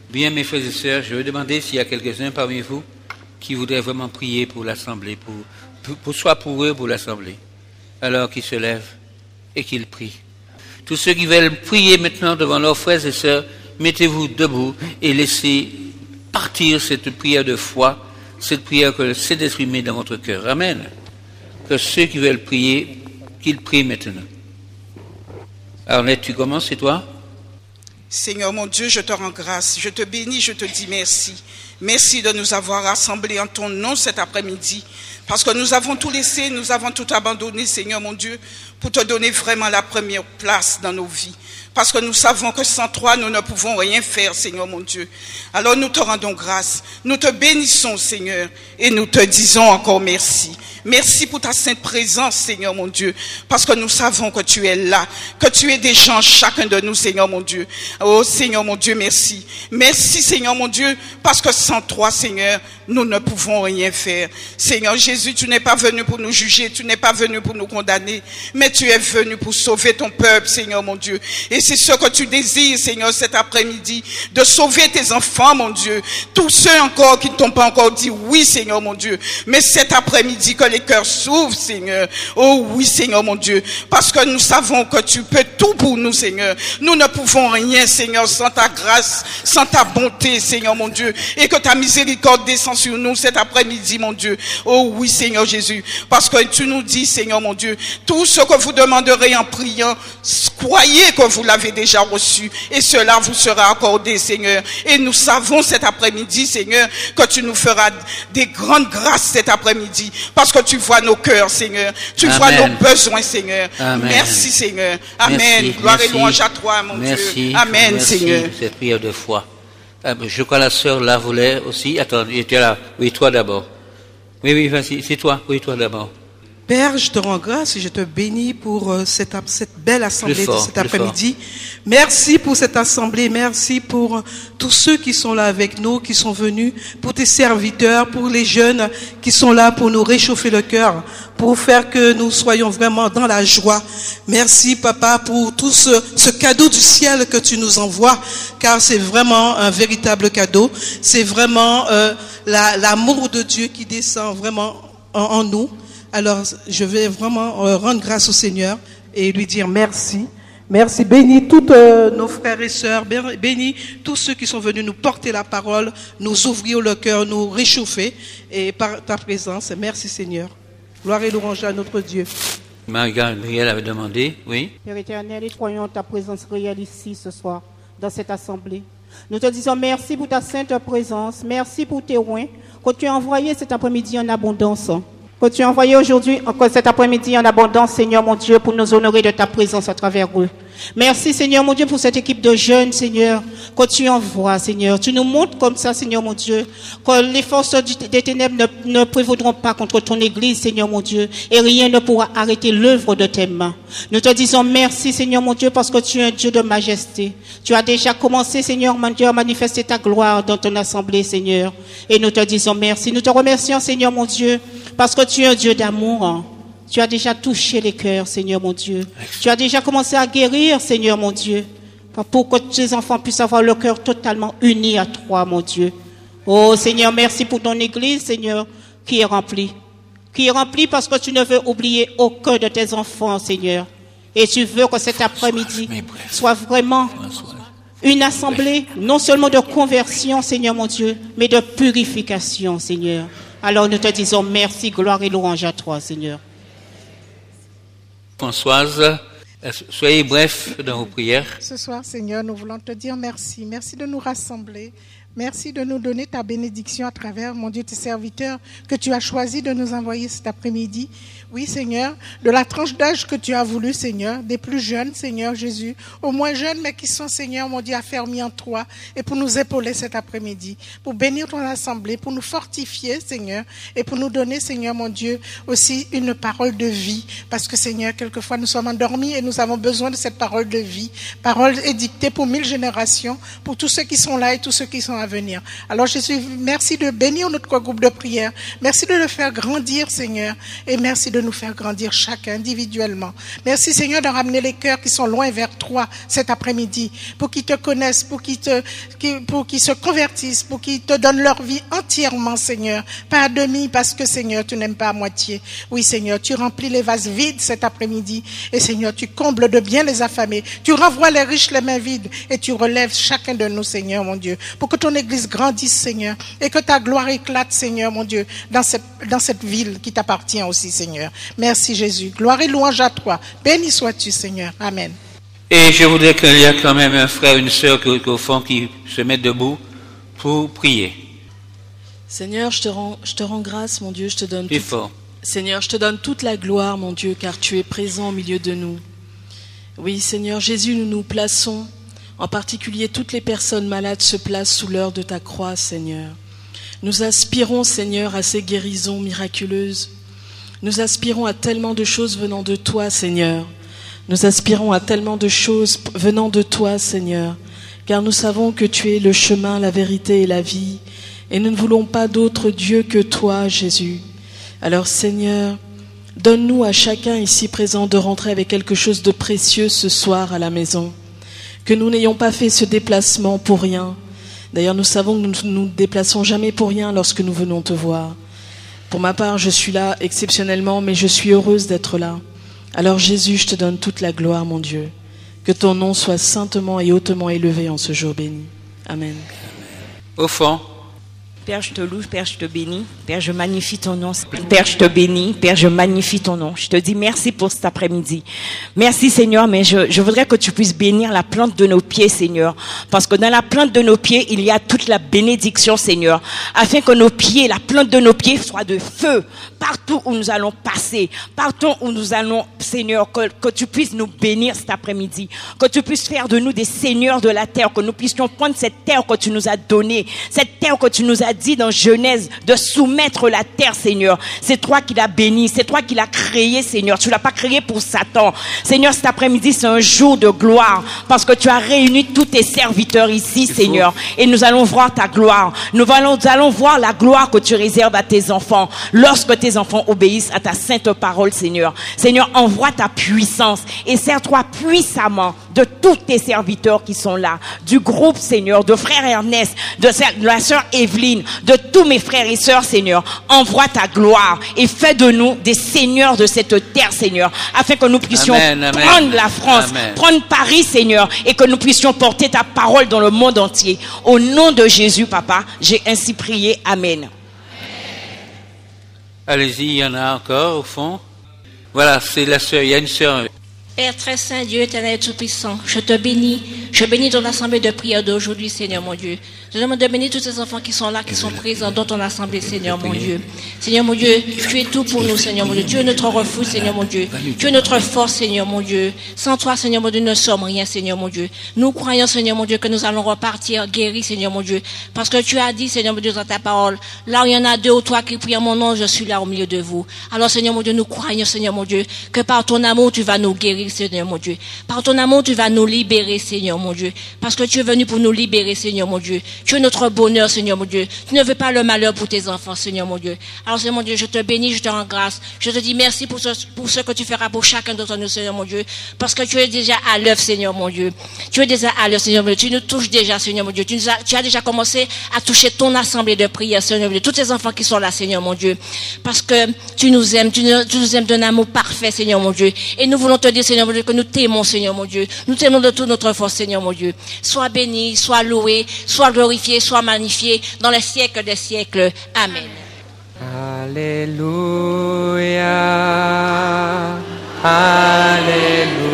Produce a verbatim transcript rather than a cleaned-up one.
Bien, mes frères et sœurs, je vais demander s'il y a quelques-uns parmi vous qui voudraient vraiment prier pour l'Assemblée, pour, pour, pour soit pour eux, pour l'Assemblée. Alors qu'ils se lèvent et qu'ils prient. Tous ceux qui veulent prier maintenant devant leurs frères et sœurs, mettez-vous debout et laissez partir cette prière de foi, cette prière que le Saint-Esprit met dans votre cœur. Amen. Que ceux qui veulent prier, qu'ils prient maintenant. Arlette, tu commences, c'est toi? Seigneur mon Dieu, je te rends grâce, je te bénis, je te dis merci. Merci de nous avoir rassemblés en ton nom cet après-midi, parce que nous avons tout laissé, nous avons tout abandonné, Seigneur mon Dieu, pour te donner vraiment la première place dans nos vies. Parce que nous savons que sans toi, nous ne pouvons rien faire, Seigneur mon Dieu. Alors nous te rendons grâce, nous te bénissons, Seigneur, et nous te disons encore merci. Merci pour ta sainte présence, Seigneur mon Dieu, parce que nous savons que tu es là, que tu es déjà en chacun de nous, Seigneur mon Dieu. Oh Seigneur mon Dieu, merci. Merci, Seigneur mon Dieu, parce que sans toi, Seigneur, nous ne pouvons rien faire. Seigneur Jésus, tu n'es pas venu pour nous juger, tu n'es pas venu pour nous condamner, mais tu es venu pour sauver ton peuple, Seigneur mon Dieu. Et c'est ce que tu désires, Seigneur, cet après-midi, de sauver tes enfants, mon Dieu. Tous ceux encore qui ne t'ont pas encore dit oui, Seigneur mon Dieu. Mais cet après-midi, que les cœurs s'ouvrent, Seigneur. Oh oui, Seigneur mon Dieu. Parce que nous savons que tu peux tout pour nous, Seigneur. Nous ne pouvons rien, Seigneur, sans ta grâce, sans ta bonté, Seigneur mon Dieu. Et que ta miséricorde descend sur nous cet après-midi, mon Dieu. Oh oui, Seigneur Jésus. Parce que tu nous dis, Seigneur mon Dieu, tout ce que vous demanderez en priant, croyez que vous l'avez déjà reçu. Et cela vous sera accordé, Seigneur. Et nous savons cet après-midi, Seigneur, que tu nous feras des grandes grâces cet après-midi. Parce que tu vois nos cœurs, Seigneur. Tu Amen. Vois nos besoins, Seigneur. Amen. Merci, Seigneur. Amen. Merci, Gloire merci, et louange à toi, mon merci, Dieu. Amen, merci, Seigneur. Cette prière de foi. Je crois que la sœur là voulait aussi. Attends, tu es là. Oui, toi d'abord. Oui, oui, vas-y, c'est toi. Oui, toi d'abord. Père, je te rends grâce et je te bénis pour cette, cette belle assemblée fort, de cet après-midi. Fort. Merci pour cette assemblée, merci pour tous ceux qui sont là avec nous, qui sont venus, pour tes serviteurs, pour les jeunes qui sont là pour nous réchauffer le cœur, pour faire que nous soyons vraiment dans la joie. Merci, Papa, pour tout ce, ce cadeau du ciel que tu nous envoies, car c'est vraiment un véritable cadeau. C'est vraiment euh, la, l'amour de Dieu qui descend vraiment en, en nous. Alors, je vais vraiment euh, rendre grâce au Seigneur et lui dire merci. Merci. Bénis tous euh, nos frères et sœurs. Bénis tous ceux qui sont venus nous porter la parole, nous ouvrir le cœur, nous réchauffer. Et par ta présence, merci Seigneur. Gloire et louange à notre Dieu. Marie-Gabrielle avait demandé, oui. Père éternel, et croyons ta présence réelle ici ce soir, dans cette assemblée. Nous te disons merci pour ta sainte présence. Merci pour tes oins que tu as envoyés cet après-midi en abondance. Que tu as envoyé aujourd'hui, encore cet après-midi en abondance, Seigneur mon Dieu, pour nous honorer de ta présence à travers eux. Merci, Seigneur mon Dieu, pour cette équipe de jeunes, Seigneur, que tu envoies, Seigneur. Tu nous montres comme ça, Seigneur mon Dieu, que les forces des ténèbres ne, ne prévaudront pas contre ton Église, Seigneur mon Dieu, et rien ne pourra arrêter l'œuvre de tes mains. Nous te disons merci, Seigneur mon Dieu, parce que tu es un Dieu de majesté. Tu as déjà commencé, Seigneur mon Dieu, à manifester ta gloire dans ton assemblée, Seigneur. Et nous te disons merci. Nous te remercions, Seigneur mon Dieu, parce que tu es un Dieu d'amour. Tu as déjà touché les cœurs, Seigneur mon Dieu. Tu as déjà commencé à guérir, Seigneur mon Dieu, pour que tes enfants puissent avoir le cœur totalement uni à toi, mon Dieu. Oh Seigneur, merci pour ton Église, Seigneur, qui est remplie. Qui est remplie parce que tu ne veux oublier aucun de tes enfants, Seigneur. Et tu veux que cet après-midi soit vraiment une assemblée, non seulement de conversion, Seigneur mon Dieu, mais de purification, Seigneur. Alors nous te disons merci, gloire et louange à toi, Seigneur. Françoise, soyez bref dans vos prières. Ce soir, Seigneur, nous voulons te dire merci. Merci de nous rassembler. Merci de nous donner ta bénédiction à travers, mon Dieu, tes serviteurs que tu as choisi de nous envoyer cet après-midi. Oui, Seigneur, de la tranche d'âge que tu as voulu, Seigneur, des plus jeunes, Seigneur Jésus, au moins jeunes, mais qui sont, Seigneur, mon Dieu, affermis en toi et pour nous épauler cet après-midi, pour bénir ton assemblée, pour nous fortifier, Seigneur, et pour nous donner, Seigneur, mon Dieu, aussi une parole de vie. Parce que, Seigneur, quelquefois, nous sommes endormis et nous avons besoin de cette parole de vie, parole édictée pour mille générations, pour tous ceux qui sont là et tous ceux qui sont avec venir. Alors Jésus, merci de bénir notre groupe de prière. Merci de le faire grandir, Seigneur. Et merci de nous faire grandir chacun individuellement. Merci, Seigneur, de ramener les cœurs qui sont loin vers toi cet après-midi, pour qu'ils te connaissent, pour qu'ils te, pour qu'ils se convertissent, pour qu'ils te donnent leur vie entièrement, Seigneur. Pas à demi, parce que, Seigneur, tu n'aimes pas à moitié. Oui, Seigneur, tu remplis les vases vides cet après-midi. Et, Seigneur, tu combles de bien les affamés. Tu renvoies les riches les mains vides. Et tu relèves chacun de nous, Seigneur, mon Dieu, pour que ton Église grandisse, Seigneur, et que ta gloire éclate, Seigneur, mon Dieu, dans cette, dans cette ville qui t'appartient aussi, Seigneur. Merci, Jésus. Gloire et louange à toi. Béni sois-tu, Seigneur. Amen. Et je voudrais qu'il y ait quand même un frère, une sœur qui, au fond, qui se mettent debout pour prier. Seigneur, je te rends, je te rends grâce, mon Dieu, je te donne Plus toute... fort. Seigneur, je te donne toute la gloire, mon Dieu, car tu es présent au milieu de nous. Oui, Seigneur Jésus, nous nous plaçons, en particulier toutes les personnes malades se placent sous l'heure de ta croix, Seigneur. Nous aspirons, Seigneur, à ces guérisons miraculeuses. Nous aspirons à tellement de choses venant de toi, Seigneur. Nous aspirons à tellement de choses venant de toi, Seigneur, car nous savons que tu es le chemin, la vérité et la vie, et nous ne voulons pas d'autre Dieu que toi, Jésus. Alors, Seigneur, donne-nous à chacun ici présent de rentrer avec quelque chose de précieux ce soir à la maison, que nous n'ayons pas fait ce déplacement pour rien. D'ailleurs, nous savons que nous ne nous déplaçons jamais pour rien lorsque nous venons te voir. Pour ma part, je suis là exceptionnellement, mais je suis heureuse d'être là. Alors Jésus, je te donne toute la gloire, mon Dieu. Que ton nom soit saintement et hautement élevé en ce jour béni. Amen. Au fond. Père, je te loue, Père, je te bénis. Père, je magnifie ton nom. Père, je te bénis. Père, je magnifie ton nom. Je te dis merci pour cet après-midi. Merci, Seigneur, mais je, je voudrais que tu puisses bénir la plante de nos pieds, Seigneur. Parce que dans la plante de nos pieds, il y a toute la bénédiction, Seigneur. Afin que nos pieds, la plante de nos pieds soit de feu. Partout où nous allons passer. Partout où nous allons, Seigneur, que, que tu puisses nous bénir cet après-midi. Que tu puisses faire de nous des seigneurs de la terre. Que nous puissions prendre cette terre que tu nous as donnée. Cette terre que tu nous as dit dans Genèse de soumettre la terre, Seigneur. C'est toi qui l'as béni, c'est toi qui l'as créé, Seigneur. Tu l'as pas créé pour Satan. Seigneur, cet après-midi, c'est un jour de gloire parce que tu as réuni tous tes serviteurs ici, c'est Seigneur. Faux. Et nous allons voir ta gloire. Nous allons, nous allons voir la gloire que tu réserves à tes enfants lorsque tes enfants obéissent à ta sainte parole, Seigneur. Seigneur, envoie ta puissance et sers-toi puissamment de tous tes serviteurs qui sont là, du groupe, Seigneur, de frère Ernest, de la sœur Evelyne, de tous mes frères et sœurs, Seigneur. Envoie ta gloire et fais de nous des seigneurs de cette terre, Seigneur, afin que nous puissions Amen, prendre Amen. la France, Amen. prendre Paris, Seigneur, et que nous puissions porter ta parole dans le monde entier. Au nom de Jésus, Papa, j'ai ainsi prié. Amen. Allez-y, il y en a encore au fond. Voilà, c'est la sœur, il y a une sœur. Père très saint, Dieu éternel et tout-puissant, je te bénis, je bénis ton assemblée de prière d'aujourd'hui, Seigneur mon Dieu. Je demande de bénir tous ces enfants qui sont là, qui sont présents dans ton assemblée, Seigneur mon Dieu. Seigneur mon Dieu, tu es tout pour nous, Seigneur mon Dieu. Tu es notre refuge, Seigneur mon Dieu. Tu es notre force, Seigneur mon Dieu. Sans toi, Seigneur mon Dieu, nous ne sommes rien, Seigneur mon Dieu. Nous croyons, Seigneur mon Dieu, que nous allons repartir guéris, Seigneur mon Dieu. Parce que tu as dit, Seigneur mon Dieu, dans ta parole, là où il y en a deux ou trois qui prient en mon nom, je suis là au milieu de vous. Alors, Seigneur mon Dieu, nous croyons, Seigneur mon Dieu, que par ton amour, tu vas nous guérir, Seigneur mon Dieu. Par ton amour, tu vas nous libérer, Seigneur mon Dieu. Parce que tu es venu pour nous libérer, Seigneur mon Dieu. Tu es notre bonheur, Seigneur mon Dieu. Tu ne veux pas le malheur pour tes enfants, Seigneur mon Dieu. Alors, Seigneur mon Dieu, je te bénis, je te rends grâce. Je te dis merci pour ce, pour ce que tu feras pour chacun d'entre nous, Seigneur mon Dieu. Parce que tu es déjà à l'œuvre, Seigneur mon Dieu. Tu es déjà à l'œuvre, Seigneur mon Dieu. Tu nous touches déjà, Seigneur mon Dieu. Tu, nous as, tu as déjà commencé à toucher ton assemblée de prière, Seigneur mon Dieu. Tous tes enfants qui sont là, Seigneur mon Dieu. Parce que tu nous aimes, tu nous, tu nous aimes d'un amour parfait, Seigneur mon Dieu. Et nous voulons te dire, Seigneur mon Dieu, que nous t'aimons, Seigneur mon Dieu. Nous t'aimons de toute notre force, Seigneur mon Dieu. Sois béni, sois loué, sois glorifié, sois magnifié dans les siècles des siècles. Amen. Alléluia. Alléluia.